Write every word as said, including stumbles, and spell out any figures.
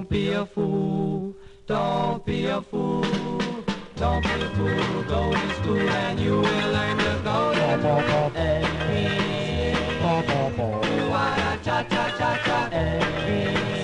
be a fool, don't be a fool, don't be a fool. Go to school and you will learn to go to A, B, cha cha cha cha, A, B.